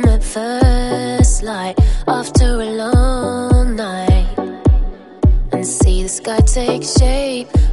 at first light after a long night, and see the sky take shape